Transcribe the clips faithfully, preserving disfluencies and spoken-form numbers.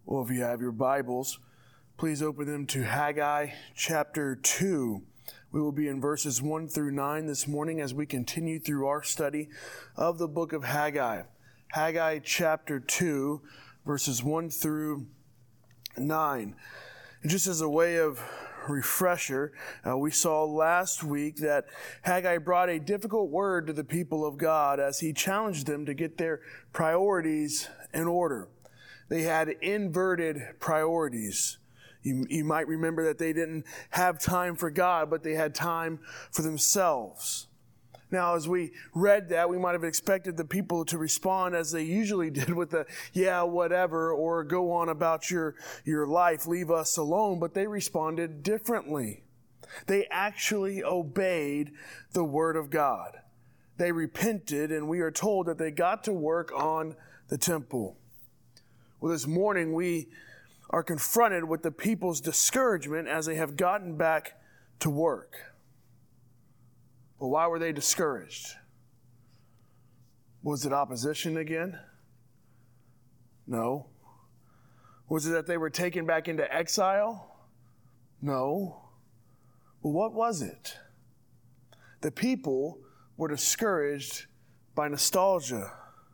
Well, if you have your Bibles, please open them to Haggai chapter two. We will be in verses one through nine this morning as we continue through our study of the book of Haggai. Haggai chapter two, verses one through nine. And just as a way of refresher, uh, we saw last week that Haggai brought a difficult word to the people of God as he challenged them to get their priorities in order. They had inverted priorities. You, you might remember that they didn't have time for God, but they had time for themselves. Now, as we read that, we might have expected the people to respond as they usually did with the, yeah, whatever, or go on about your, your life, leave us alone. But they responded differently. They actually obeyed the word of God. They repented, and we are told that they got to work on the temple. Well, this morning we are confronted with the people's discouragement as they have gotten back to work. Well, why were they discouraged? Was it opposition again? No. Was it that they were taken back into exile? No. Well, what was it? The people were discouraged by nostalgia.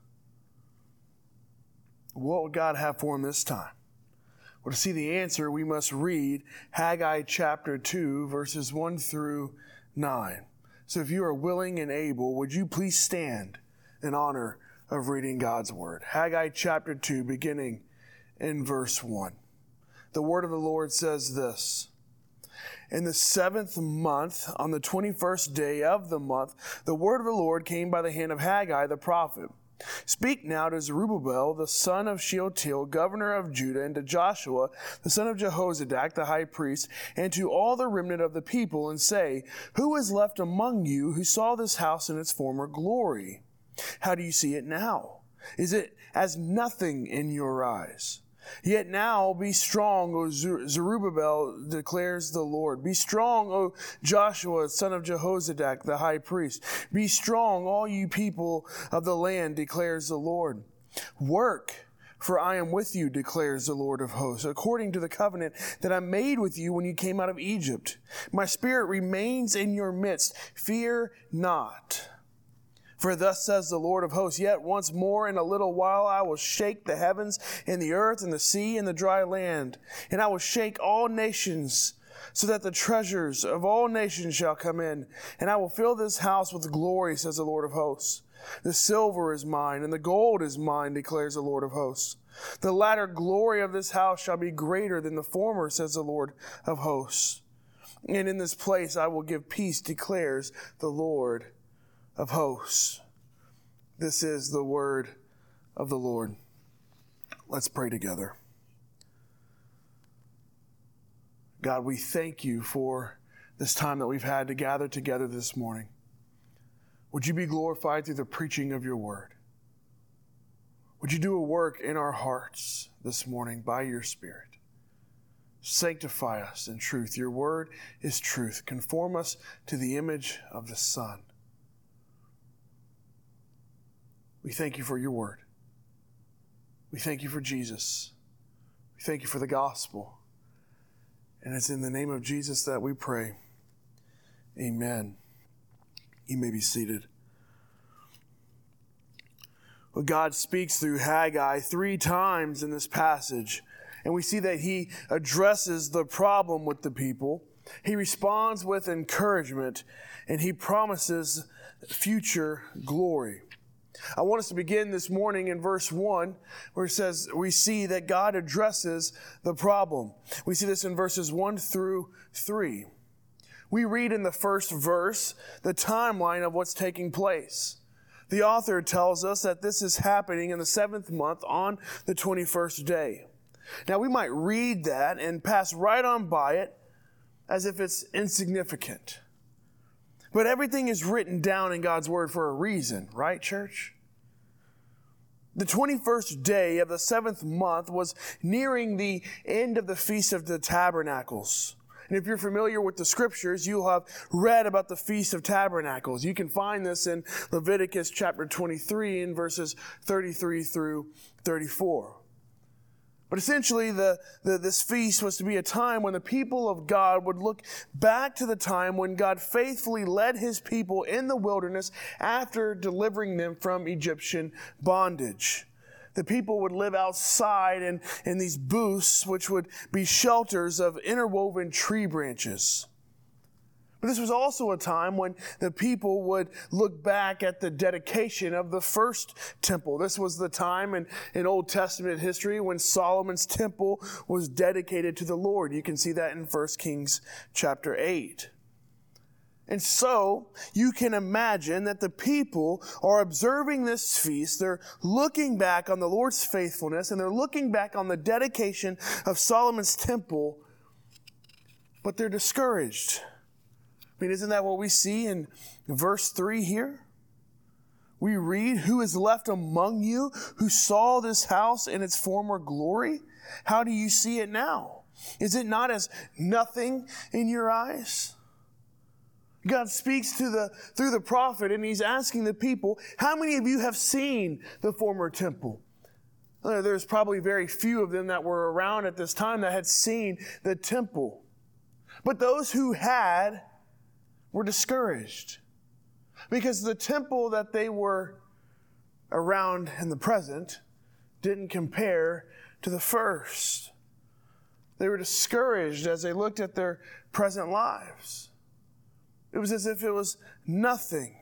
What would God have for them this time? Well, to see the answer, we must read Haggai chapter two, verses one through nine. So if you are willing and able, would you please stand in honor of reading God's word? Haggai chapter two, beginning in verse one. The word of the Lord says this: In the seventh month, on the twenty-first day of the month, the word of the Lord came by the hand of Haggai the prophet. Speak now to Zerubbabel, the son of Shealtiel, governor of Judah, and to Joshua, the son of Jehozadak, the high priest, and to all the remnant of the people, and say, Who is left among you who saw this house in its former glory? How do you see it now? Is it as nothing in your eyes? Yet now be strong, O Zerubbabel, declares the Lord. Be strong, O Joshua, son of Jehozadak, the high priest. Be strong, all you people of the land, declares the Lord. Work, for I am with you, declares the Lord of hosts, according to the covenant that I made with you when you came out of Egypt. My spirit remains in your midst. Fear not. For thus says the Lord of hosts, Yet once more in a little while I will shake the heavens and the earth and the sea and the dry land. And I will shake all nations, so that the treasures of all nations shall come in. And I will fill this house with glory, says the Lord of hosts. The silver is mine, and the gold is mine, declares the Lord of hosts. The latter glory of this house shall be greater than the former, says the Lord of hosts. And in this place I will give peace, declares the Lord of hosts. This is the word of the Lord. Let's pray together. God, we thank you for this time that we've had to gather together this morning. Would you be glorified through the preaching of your word? Would you do a work in our hearts this morning by your Spirit? Sanctify us in truth. Your word is truth. Conform us to the image of the Son. We thank you for your word. We thank you for Jesus. We thank you for the gospel. And it's in the name of Jesus that we pray. Amen. You may be seated. Well, God speaks through Haggai three times in this passage, and we see that he addresses the problem with the people. He responds with encouragement, and he promises future glory. I want us to begin this morning in verse one, where it says we see that God addresses the problem. We see this in verses one through three. We read in the first verse the timeline of what's taking place. The author tells us that this is happening in the seventh month on the twenty-first day. Now we might read that and pass right on by it as if it's insignificant. But everything is written down in God's word for a reason, right, church? The twenty-first day of the seventh month was nearing the end of the Feast of the Tabernacles. And if you're familiar with the scriptures, you'll have read about the Feast of Tabernacles. You can find this in Leviticus chapter twenty-three in verses thirty-three through thirty-four. But essentially, the, the, this feast was to be a time when the people of God would look back to the time when God faithfully led his people in the wilderness after delivering them from Egyptian bondage. The people would live outside in, in these booths, which would be shelters of interwoven tree branches. But this was also a time when the people would look back at the dedication of the first temple. This was the time in, in Old Testament history when Solomon's temple was dedicated to the Lord. You can see that in First Kings chapter eight. And so you can imagine that the people are observing this feast. They're looking back on the Lord's faithfulness, and they're looking back on the dedication of Solomon's temple, but they're discouraged. I mean, isn't that what we see in verse three here? We read, "Who is left among you who saw this house in its former glory? How do you see it now? Is it not as nothing in your eyes?" God speaks to the through the prophet, and he's asking the people, how many of you have seen the former temple? There's probably very few of them that were around at this time that had seen the temple. But those who had were discouraged because the temple that they were around in the present didn't compare to the first. They were discouraged as they looked at their present lives. It was as if it was nothing.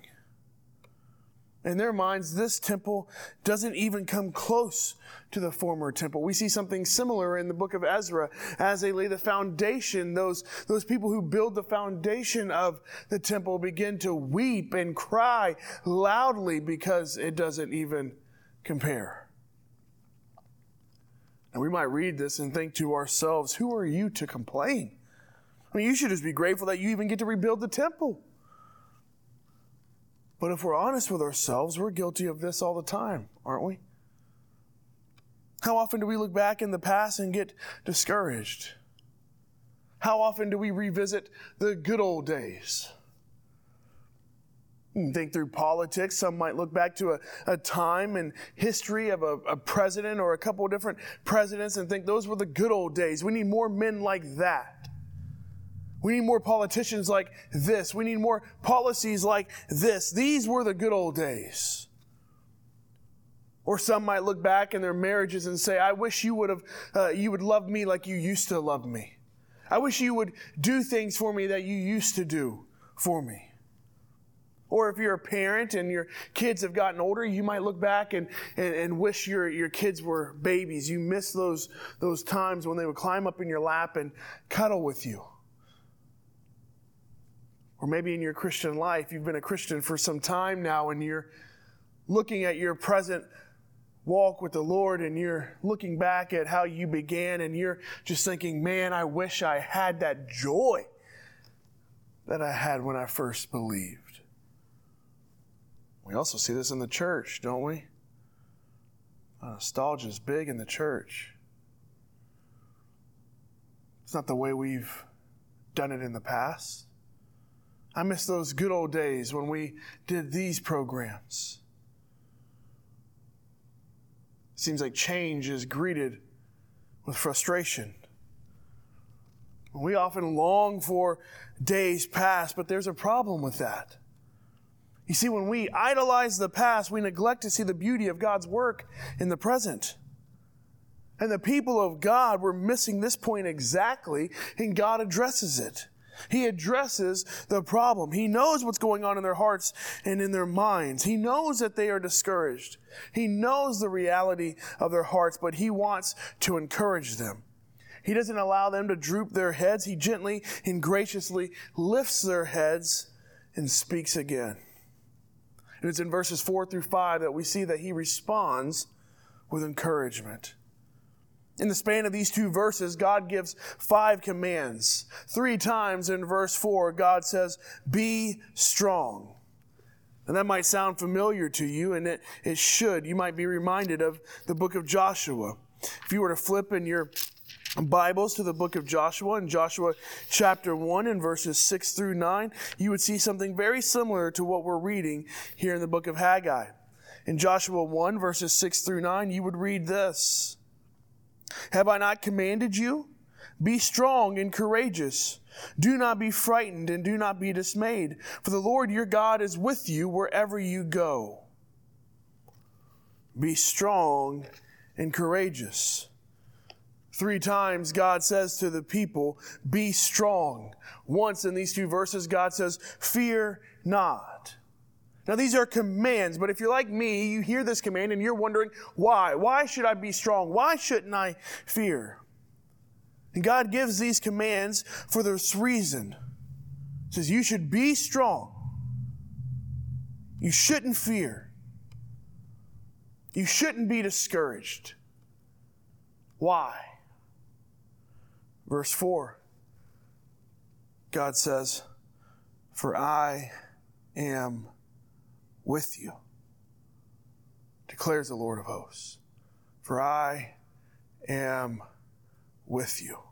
In their minds, this temple doesn't even come close to the former temple. We see something similar in the book of Ezra. As they lay the foundation, those, those people who build the foundation of the temple begin to weep and cry loudly because it doesn't even compare. And we might read this and think to ourselves, who are you to complain? I mean, you should just be grateful that you even get to rebuild the temple. But if we're honest with ourselves, we're guilty of this all the time, aren't we? How often do we look back in the past and get discouraged? How often do we revisit the good old days? You can think through politics. Some might look back to a, a time in history of a, a president or a couple of different presidents and think those were the good old days. We need more men like that. We need more politicians like this. We need more policies like this. These were the good old days. Or some might look back in their marriages and say, I wish you would have, uh, you would love me like you used to love me. I wish you would do things for me that you used to do for me. Or if you're a parent and your kids have gotten older, you might look back and, and, and wish your, your kids were babies. You miss those, those times when they would climb up in your lap and cuddle with you. Or maybe in your Christian life, you've been a Christian for some time now and you're looking at your present walk with the Lord and you're looking back at how you began and you're just thinking, man, I wish I had that joy that I had when I first believed. We also see this in the church, don't we? Nostalgia is big in the church. It's not the way we've done it in the past. I miss those good old days when we did these programs. Seems like change is greeted with frustration. We often long for days past, but there's a problem with that. You see, when we idolize the past, we neglect to see the beauty of God's work in the present. And the people of God were missing this point exactly, and God addresses it. He addresses the problem. He knows what's going on in their hearts and in their minds. He knows that they are discouraged. He knows the reality of their hearts, but He wants to encourage them. He doesn't allow them to droop their heads. He gently and graciously lifts their heads and speaks again. And it's in verses four through five that we see that He responds with encouragement. In the span of these two verses, God gives five commands. Three times in verse four, God says, be strong. And that might sound familiar to you, and it, it should. You might be reminded of the book of Joshua. If you were to flip in your Bibles to the book of Joshua, in Joshua chapter one and verses six through nine, you would see something very similar to what we're reading here in the book of Haggai. In Joshua one, verses six through nine, you would read this. Have I not commanded you? Be strong and courageous. Do not be frightened and do not be dismayed, for the Lord your God is with you wherever you go. Be strong and courageous. Three times God says to the people, be strong. Once in these two verses, God says, fear not. Now these are commands, but if you're like me, you hear this command and you're wondering, why? Why should I be strong? Why shouldn't I fear? And God gives these commands for this reason. He says, you should be strong. You shouldn't fear. You shouldn't be discouraged. Why? Verse four, God says, for I am with you, declares the Lord of hosts. For I am with you.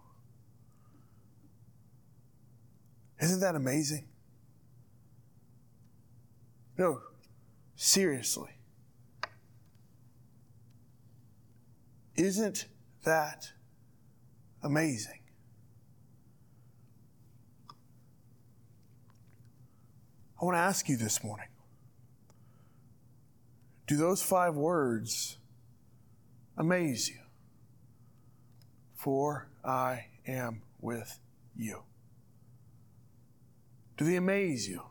Isn't that amazing? No, seriously. Isn't that amazing? I want to ask you this morning, do those five words amaze you? For I am with you. Do they amaze you?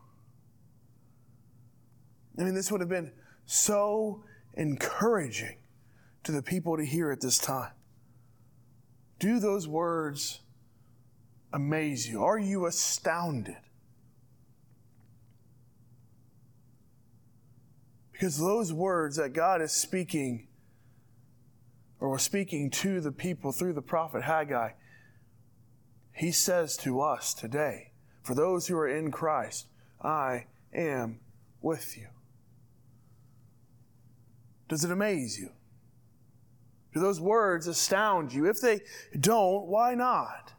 I mean, this would have been so encouraging to the people to hear at this time. Do those words amaze you? Are you astounded? Because those words that God is speaking, or was speaking to the people through the prophet Haggai, he says to us today, for those who are in Christ, I am with you. Does it amaze you? Do those words astound you? If they don't, why not?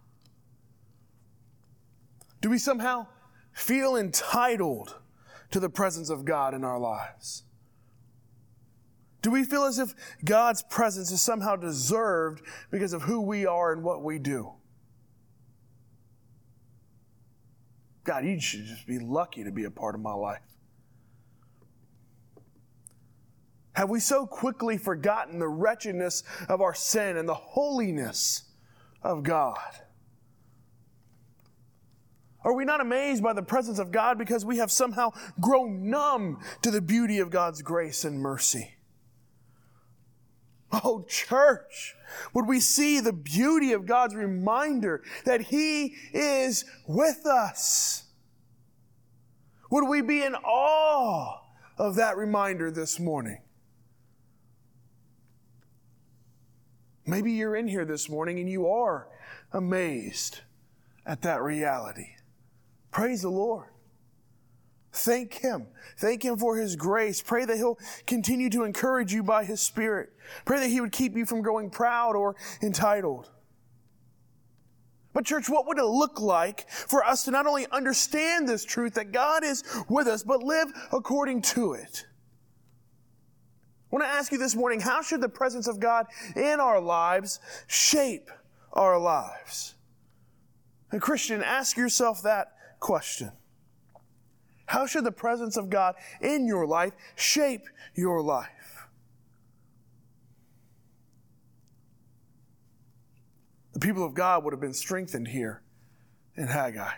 Do we somehow feel entitled to the presence of God in our lives? Do we feel as if God's presence is somehow deserved because of who we are and what we do? God, you should just be lucky to be a part of my life. Have we so quickly forgotten the wretchedness of our sin and the holiness of God? Are we not amazed by the presence of God because we have somehow grown numb to the beauty of God's grace and mercy? Oh, church, would we see the beauty of God's reminder that He is with us? Would we be in awe of that reminder this morning? Maybe you're in here this morning and you are amazed at that reality. Praise the Lord. Thank Him. Thank Him for His grace. Pray that He'll continue to encourage you by His Spirit. Pray that He would keep you from growing proud or entitled. But church, what would it look like for us to not only understand this truth that God is with us, but live according to it? I want to ask you this morning, how should the presence of God in our lives shape our lives? And Christian, ask yourself that question. How should the presence of God in your life shape your life? The people of God would have been strengthened here in Haggai.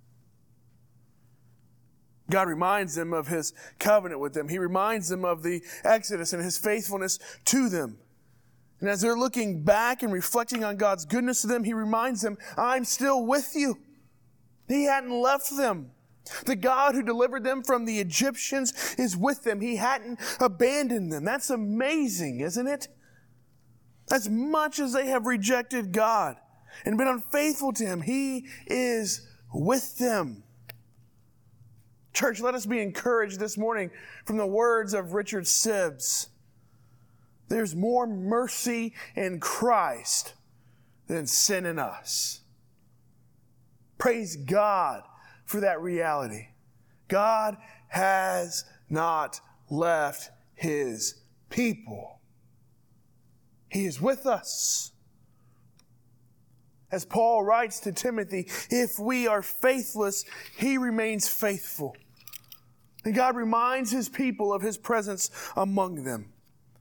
God reminds them of His covenant with them. He reminds them of the Exodus and His faithfulness to them. And as they're looking back and reflecting on God's goodness to them, He reminds them, I'm still with you. He hadn't left them. The God who delivered them from the Egyptians is with them. He hadn't abandoned them. That's amazing, isn't it? As much as they have rejected God and been unfaithful to Him, He is with them. Church, let us be encouraged this morning from the words of Richard Sibbes. There's more mercy in Christ than sin in us. Praise God for that reality. God has not left His people. He is with us. As Paul writes to Timothy, if we are faithless, he remains faithful. And God reminds his people of his presence among them.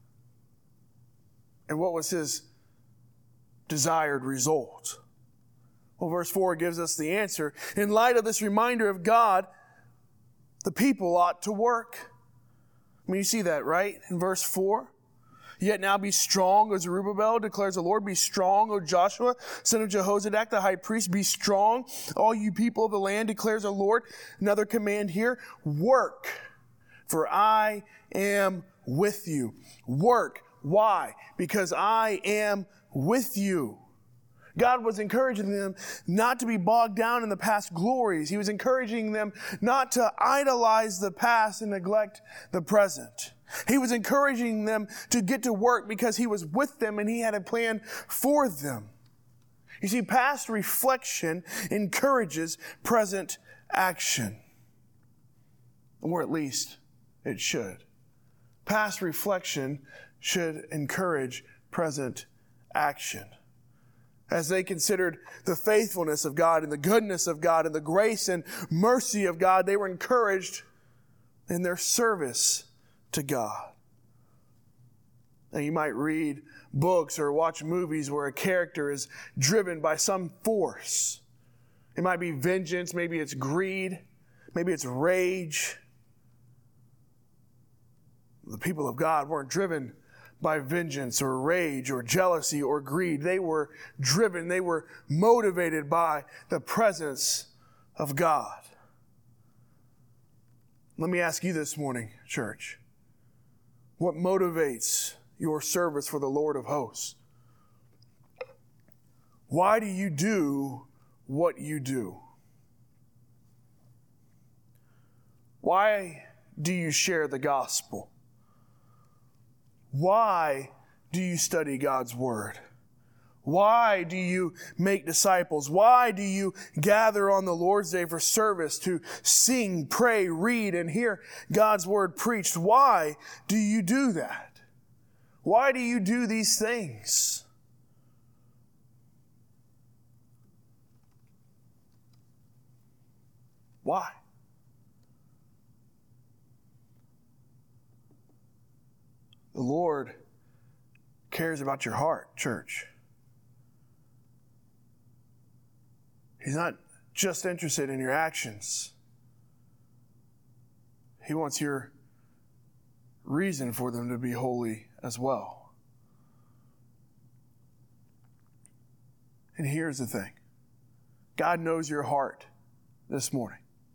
And what was his desired result? Well, verse four gives us the answer. In light of this reminder of God, the people ought to work. I mean, you see that, right? In verse four. Yet now be strong, O Zerubbabel, declares the Lord. Be strong, O Joshua, son of Jehozadak, the high priest. Be strong, all you people of the land, declares the Lord. Another command here, work, for I am with you. Work. Why? Because I am with you. God was encouraging them not to be bogged down in the past glories. He was encouraging them not to idolize the past and neglect the present. He was encouraging them to get to work because he was with them and he had a plan for them. You see, past reflection encourages present action. Or at least it should. Past reflection should encourage present action. As they considered the faithfulness of God and the goodness of God and the grace and mercy of God, they were encouraged in their service to God. Now, you might read books or watch movies where a character is driven by some force. It might be vengeance, maybe it's greed, maybe it's rage. The people of God weren't driven by vengeance or rage or jealousy or greed. They were driven, they were motivated by the presence of God. Let me ask you this morning, church. What motivates your service for the Lord of hosts? Why do you do what you do? Why do you share the gospel? Why do you study God's word? Why do you make disciples? Why do you gather on the Lord's Day for service to sing, pray, read, and hear God's word preached? Why do you do that? Why do you do these things? Why? The Lord cares about your heart, church. He's not just interested in your actions. He wants your reason for them to be holy as well. And here's the thing. God knows your heart this morning.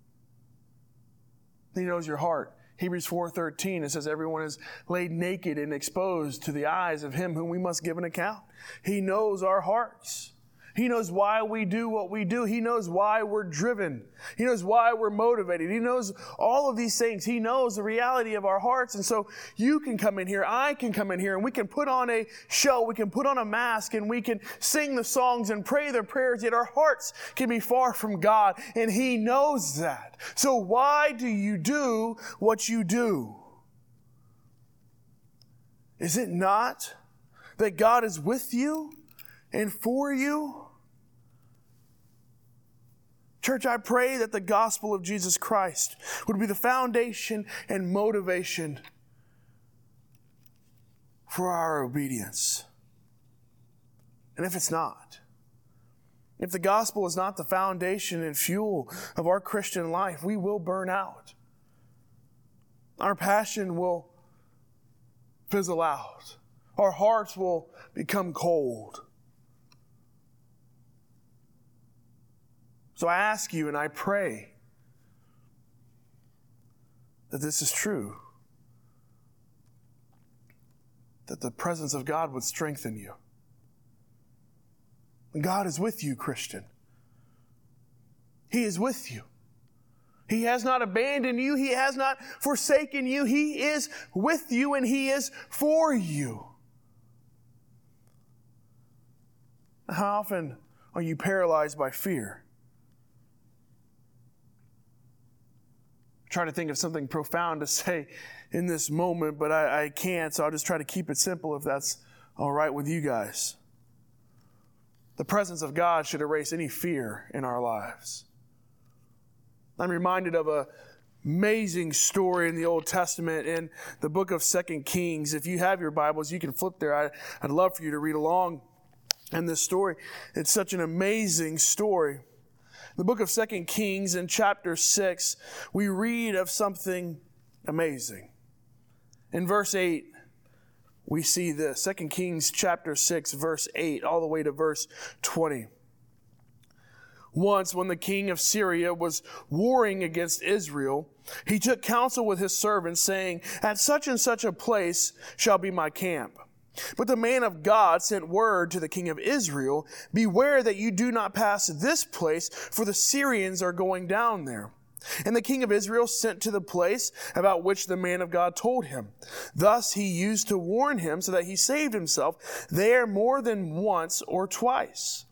He knows your heart. Hebrews four thirteen, it says, everyone is laid naked and exposed to the eyes of him whom we must give an account. He knows our hearts. He knows why we do what we do. He knows why we're driven. He knows why we're motivated. He knows all of these things. He knows the reality of our hearts. And so you can come in here, I can come in here, and we can put on a show, we can put on a mask, and we can sing the songs and pray the prayers, yet our hearts can be far from God, and He knows that. So why do you do what you do? Is it not that God is with you and for you? Church, I pray that the gospel of Jesus Christ would be the foundation and motivation for our obedience. And if it's not, if the gospel is not the foundation and fuel of our Christian life, we will burn out. Our passion will fizzle out. Our hearts will become cold. So I ask you and I pray that this is true. That the presence of God would strengthen you. And God is with you, Christian. He is with you. He has not abandoned you. He has not forsaken you. He is with you and He is for you. How often are you paralyzed by fear? Trying to think of something profound to say in this moment, but I, I can't, so I'll just try to keep it simple if that's all right with you guys. The presence of God should erase any fear in our lives. I'm reminded of a amazing story in the Old Testament in the book of Second Kings. If you have your Bibles, you can flip there. I, I'd love for you to read along in this story. It's such an amazing story. The book of Second Kings in chapter six, we read of something amazing. In verse eight, we see this. Second Kings chapter six, verse eight, all the way to verse twenty. Once, when the king of Syria was warring against Israel, he took counsel with his servants, saying, "At such and such a place shall be my camp." But the man of God sent word to the king of Israel, "Beware that you do not pass this place, for the Syrians are going down there." And the king of Israel sent to the place about which the man of God told him. Thus he used to warn him, so that he saved himself there more than once or twice.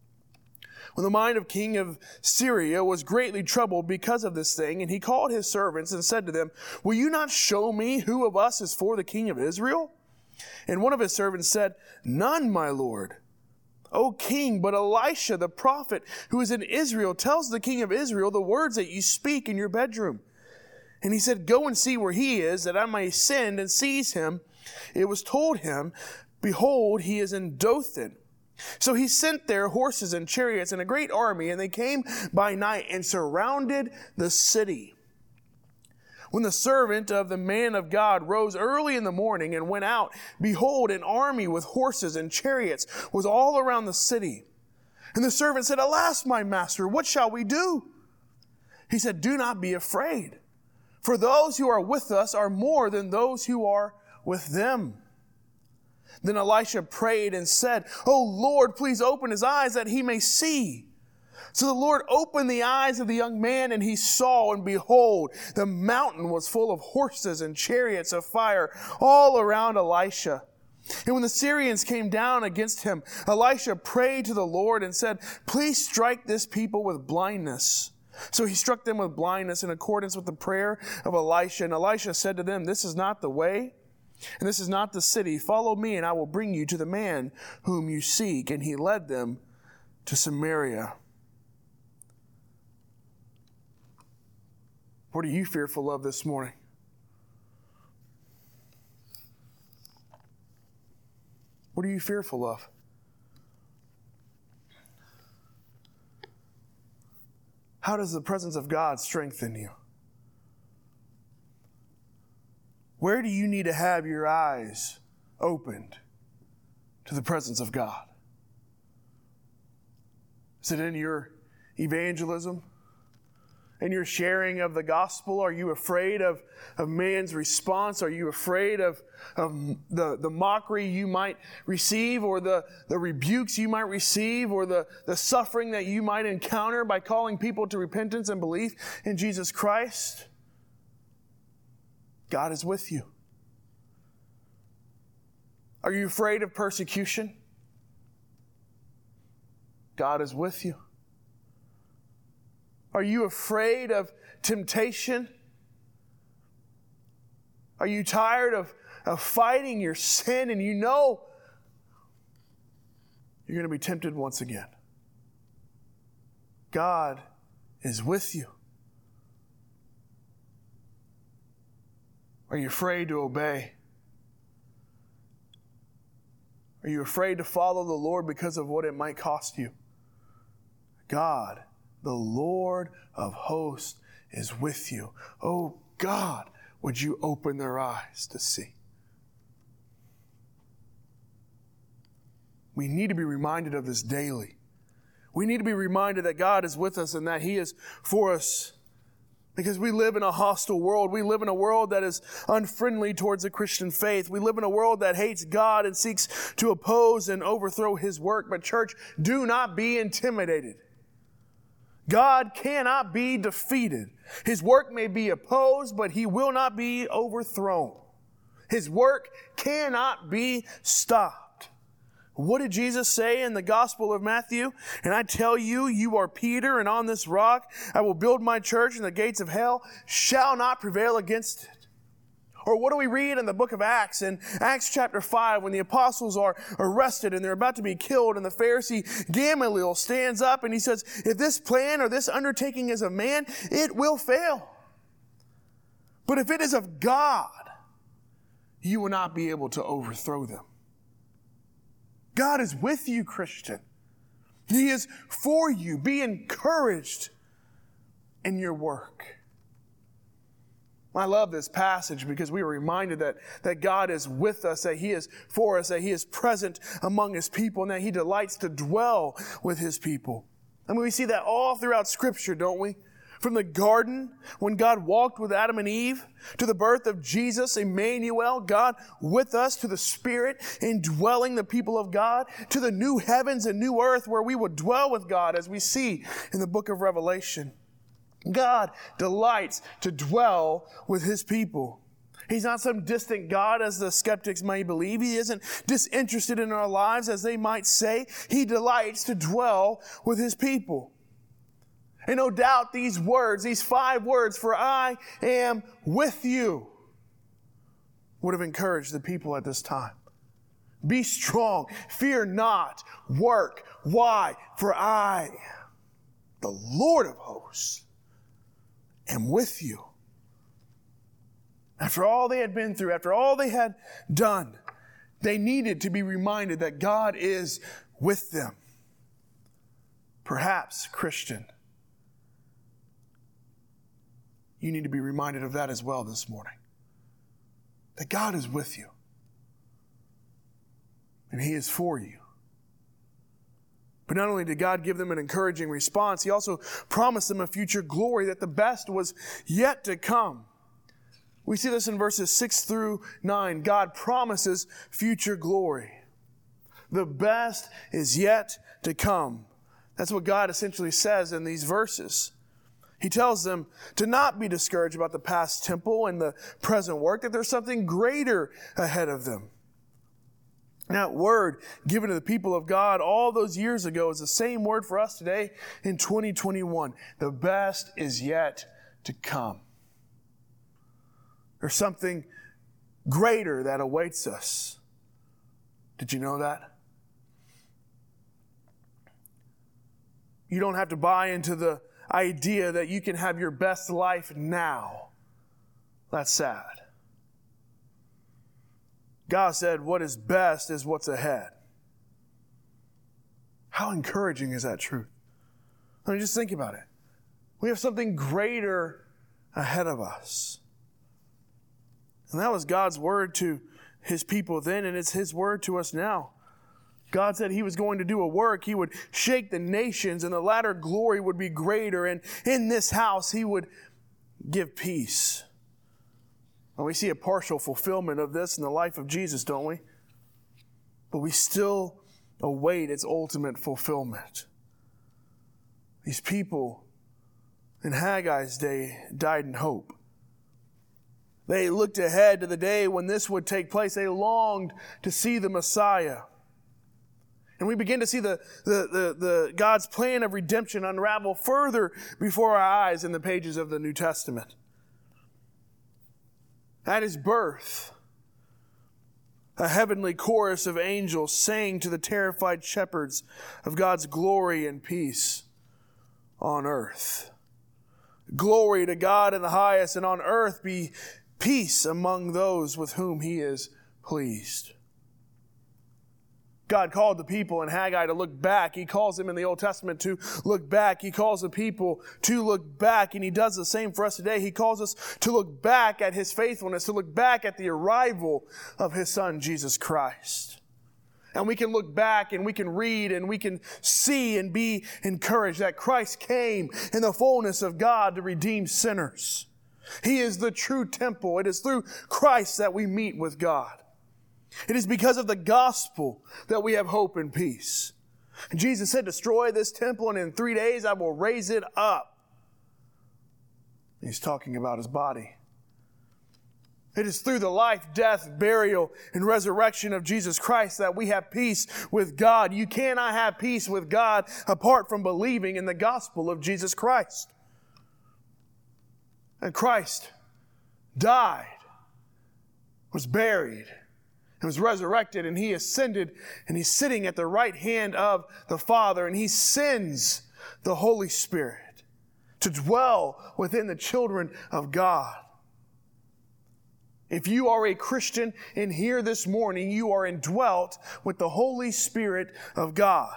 When the mind of king of Syria was greatly troubled because of this thing, and he called his servants and said to them, "Will you not show me who of us is for the king of Israel?" And one of his servants said, "None, my lord." "O king, but Elisha the prophet, who is in Israel, tells the king of Israel the words that you speak in your bedroom." And he said, "Go and see where he is, that I may send and seize him." It was told him, "Behold, he is in Dothan." So he sent there horses and chariots and a great army, and they came by night and surrounded the city. When the servant of the man of God rose early in the morning and went out, behold, an army with horses and chariots was all around the city. And the servant said, "Alas, my master, what shall we do?" He said, "Do not be afraid, for those who are with us are more than those who are with them." Then Elisha prayed and said, "O Lord, please open his eyes that he may see." So the Lord opened the eyes of the young man, and he saw, and behold, the mountain was full of horses and chariots of fire all around Elisha. And when the Syrians came down against him, Elisha prayed to the Lord and said, "Please strike this people with blindness." So he struck them with blindness in accordance with the prayer of Elisha. And Elisha said to them, "This is not the way, and this is not the city. Follow me, and I will bring you to the man whom you seek." And he led them to Samaria. What are you fearful of this morning? What are you fearful of? How does the presence of God strengthen you? Where do you need to have your eyes opened to the presence of God? Is it in your evangelism? In your sharing of the gospel? Are you afraid of, of man's response? Are you afraid of, of the, the mockery you might receive, or the, the rebukes you might receive, or the, the suffering that you might encounter by calling people to repentance and belief in Jesus Christ? God is with you. Are you afraid of persecution? God is with you. Are you afraid of temptation? Are you tired of, of fighting your sin, and you know you're going to be tempted once again? God is with you. Are you afraid to obey? Are you afraid to follow the Lord because of what it might cost you? God, the Lord of hosts, is with you. Oh God, would you open their eyes to see? We need to be reminded of this daily. We need to be reminded that God is with us and that He is for us. Because we live in a hostile world. We live in a world that is unfriendly towards the Christian faith. We live in a world that hates God and seeks to oppose and overthrow His work. But church, do not be intimidated. God cannot be defeated. His work may be opposed, but He will not be overthrown. His work cannot be stopped. What did Jesus say in the Gospel of Matthew? "And I tell you, you are Peter, and on this rock I will build my church, and the gates of hell shall not prevail against it." Or what do we read in the book of Acts? In Acts chapter five, when the apostles are arrested and they're about to be killed, and the Pharisee Gamaliel stands up and he says, if this plan or this undertaking is of man, it will fail. But if it is of God, you will not be able to overthrow them. God is with you, Christian. He is for you. Be encouraged in your work. I love this passage because we are reminded that, that God is with us, that He is for us, that He is present among His people, and that He delights to dwell with His people. I mean, we see that all throughout Scripture, don't we? From the garden, when God walked with Adam and Eve, to the birth of Jesus, Emmanuel, God with us, to the Spirit indwelling the people of God, to the new heavens and new earth where we will dwell with God, as we see in the book of Revelation. God delights to dwell with His people. He's not some distant God, as the skeptics may believe. He isn't disinterested in our lives, as they might say. He delights to dwell with His people. And no doubt these words, these five words, for I am with you, would have encouraged the people at this time. Be strong, fear not, work. Why? For I, the Lord of hosts, am with you. After all they had been through, after all they had done, they needed to be reminded that God is with them. Perhaps, Christian, you need to be reminded of that as well this morning. That God is with you. And He is for you. But not only did God give them an encouraging response, He also promised them a future glory, that the best was yet to come. We see this in verses six through nine. God promises future glory. The best is yet to come. That's what God essentially says in these verses. He tells them to not be discouraged about the past temple and the present work, that there's something greater ahead of them. That word given to the people of God all those years ago is the same word for us today in twenty twenty-one. The best is yet to come. There's something greater that awaits us. Did you know that? You don't have to buy into the idea that you can have your best life now. That's sad. God said what is best is what's ahead. How encouraging is that truth? I mean, just think about it. We have something greater ahead of us. And that was God's word to His people then, and it's His word to us now. God said He was going to do a work. He would shake the nations, and the latter glory would be greater. And in this house, He would give peace. And we see a partial fulfillment of this in the life of Jesus, don't we? But we still await its ultimate fulfillment. These people in Haggai's day died in hope. They looked ahead to the day when this would take place. They longed to see the Messiah. And we begin to see the, the, the, the God's plan of redemption unravel further before our eyes in the pages of the New Testament. At His birth, a heavenly chorus of angels sang to the terrified shepherds of God's glory and peace on earth. Glory to God in the highest, and on earth be peace among those with whom He is pleased. God called the people in Haggai to look back. He calls them in the Old Testament to look back. He calls the people to look back, and He does the same for us today. He calls us to look back at His faithfulness, to look back at the arrival of His Son, Jesus Christ. And we can look back and we can read and we can see and be encouraged that Christ came in the fullness of God to redeem sinners. He is the true temple. It is through Christ that we meet with God. It is because of the gospel that we have hope and peace. And Jesus said, destroy this temple and in three days I will raise it up. He's talking about His body. It is through the life, death, burial, and resurrection of Jesus Christ that we have peace with God. You cannot have peace with God apart from believing in the gospel of Jesus Christ. And Christ died was buried, and was resurrected, and he ascended, and he's sitting at the right hand of the Father, and he sends the Holy Spirit to dwell within the children of God. If you are a Christian in here this morning, you are indwelt with the Holy Spirit of God.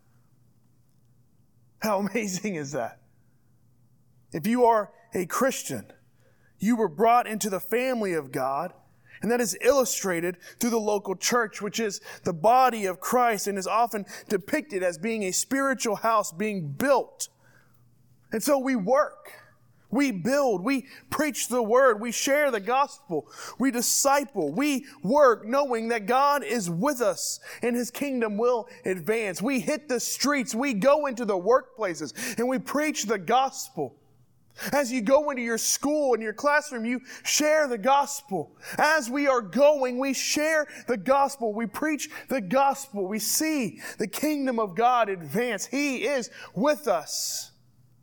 How amazing is that? If you are a Christian, you were brought into the family of God, and that is illustrated through the local church, which is the body of Christ and is often depicted as being a spiritual house being built. And so we work, we build, we preach the word, we share the gospel, we disciple, we work knowing that God is with us and His kingdom will advance. We hit the streets, we go into the workplaces, and we preach the gospel. As you go into your school and your classroom, you share the gospel. As we are going, we share the gospel. We preach the gospel. We see the kingdom of God advance. He is with us.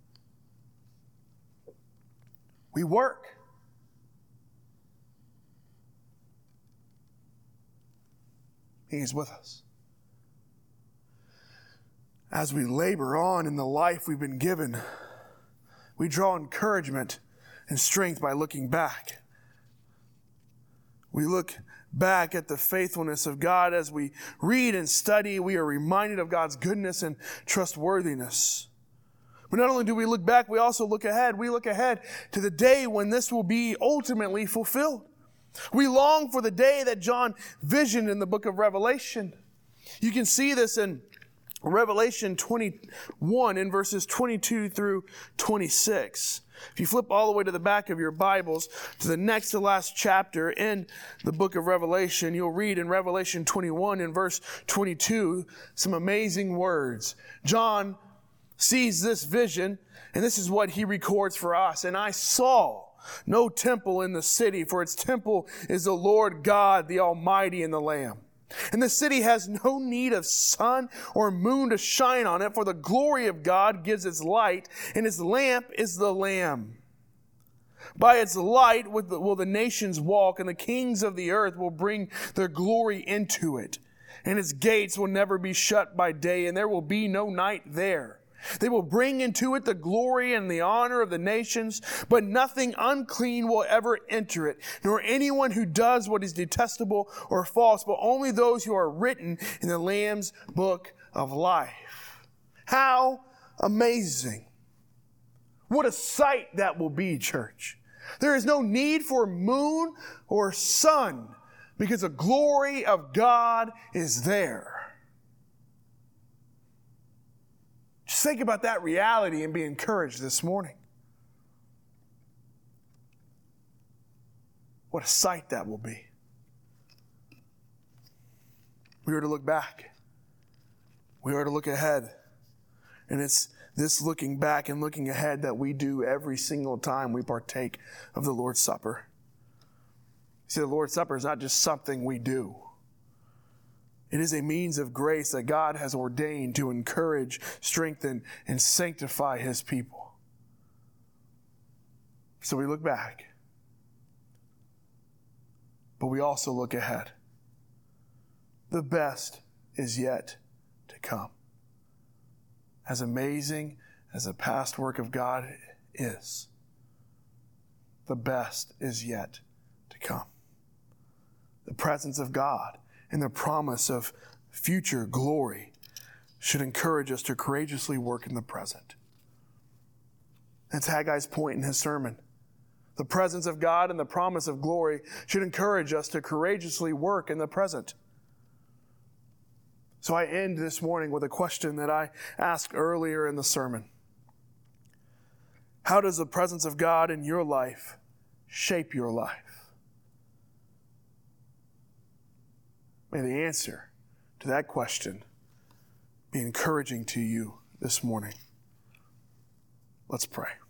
We work. He is with us. As we labor on in the life we've been given, we draw encouragement and strength by looking back. We look back at the faithfulness of God as we read and study. We are reminded of God's goodness and trustworthiness. But not only do we look back, we also look ahead. We look ahead to the day when this will be ultimately fulfilled. We long for the day that John visioned in the book of Revelation. You can see this in Revelation twenty-one in verses twenty-two through twenty-six. If you flip all the way to the back of your Bibles to the next to last chapter in the book of Revelation, you'll read in Revelation twenty-one in verse twenty-two some amazing words. John sees this vision, and this is what he records for us. And I saw no temple in the city, for its temple is the Lord God, the Almighty, and the Lamb. And the city has no need of sun or moon to shine on it, for the glory of God gives its light, and its lamp is the Lamb. By its light will the nations walk, and the kings of the earth will bring their glory into it. And its gates will never be shut by day, and there will be no night there. They will bring into it the glory and the honor of the nations, but nothing unclean will ever enter it, nor anyone who does what is detestable or false, but only those who are written in the Lamb's book of life. How amazing. What a sight that will be, church. There is no need for moon or sun because the glory of God is there. Just think about that reality and be encouraged this morning. What a sight that will be. We are to look back. We are to look ahead. And it's this looking back and looking ahead that we do every single time we partake of the Lord's Supper. See, the Lord's Supper is not just something we do. It is a means of grace that God has ordained to encourage, strengthen, and sanctify His people. So we look back, but we also look ahead. The best is yet to come. As amazing as the past work of God is, the best is yet to come. The presence of God and the promise of future glory should encourage us to courageously work in the present. That's Haggai's point in his sermon. The presence of God and the promise of glory should encourage us to courageously work in the present. So I end this morning with a question that I asked earlier in the sermon. How does the presence of God in your life shape your life? May the answer to that question be encouraging to you this morning. Let's pray.